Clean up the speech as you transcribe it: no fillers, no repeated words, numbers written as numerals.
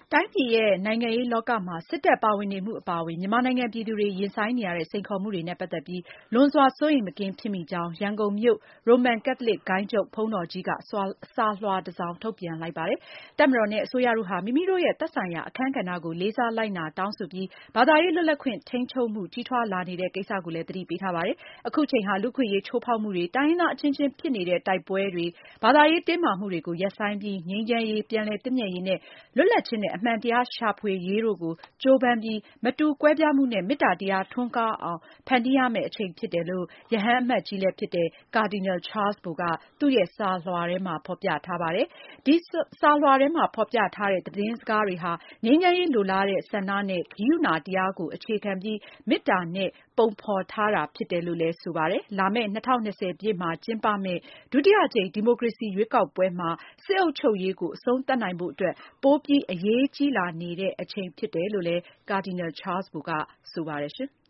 တိုင်းပြည်ရဲ့နိုင်ငံရေးလောကမှာစစ်တပ်ပါဝင်နေမှုအပါအဝင်မြန်မာနိုင်ငံပြည်သူတွေရင်ဆိုင်နေရတဲ့စိန်ခေါ်မှုတွေနဲ့ပတ်သက်ပြီးလွန်စွာစိုးရိမ်မကင်းဖြစ်မိကြောင်းရန်ကုန်မြို့ရိုမန်ကက်သလစ်ဂိုဏ်းချုပ်ဘုန်းတော်ကြီးကစာလွှာတစောင်ထုတ်ပြန်လိုက်ပါတယ်။တပ်မတော်နဲ့အစိုးရတို့ဟာမိမိတို့ရဲ့သက်ဆိုင်ရာအခန်းကဏ္ဍကိုလေးစားလိုက်နာတောင်းဆိုပြီးဘာသာရေးလွတ်လပ်ခွင့်ထိန်းချုပ်မှုကြီးထွားလာနေတဲ့ကိစ္စကိုလည်းသတိပေးထားပါတယ်။အခုချိန်ဟာလူ့အခွင့်အရေးချိုးဖောက်မှုတွေတိုင်းရင်းသားအချင်းချင်းဖြစ်နေတဲ့တိုက်ပွဲတွေဘာသာရေးတင်းမာမှုတွေကိုရပ်ဆိုင်းပြီးငြိမ်းချမ်းရေးပြန်လည်သင့်မြတ်ရေးနဲ့လွတ်လပ်ခြင်းနဲ့အမှန်တရားရှာဖွေရေးတို့ကိုကြိုးပမ်းပြီးမတူကွဲပြားမှုနဲ့မေတ္တာတရားထွန်းကားအောင်ဖန်တီးရမယ့်အချိန်ဖြစ်တယ်လို့ရဟန်းအမတ်ကြီးလည်းဖြစ်တဲ့ကာဒီနယ်ချားလ်ဘိုကသူ့ရဲ့စာလွှာထဲမှာဖေါ်ပြထားပါတယ်။ဒီစာလွှာထဲမှာဖေါ်ပြထားတဲ့သတင်းစကားတွေဟာငြိမ်းချမ်းရေးလိုလားတဲ့ဆန္ဒနဲ့ကရုဏာတရားကိုအခြေခံပြီးမေတ္တာနဲ့ပုံဖေါ်ထားတာဖြစ်တယ်လို့လည်းဆိုပါတယ်။လာမယ့်2020ပြည့်မှာကျင်းပမယ့်ဒုတိယအကြိမ်ဒီမိုကရေစီရွေးကောက်ပွဲမှာစစ်အုပ်ချုပ်ရေးကိုအဆုံးသတ်နိုင်ဖို့အတွက်ပိုပြီးအရေးကြီးလာနေတဲ့အချိန်ဖြစ်တယ်လို့လည်းကာဒီနယ်ချားလ်ဘိုကဆိုပါတယ်ရှင်။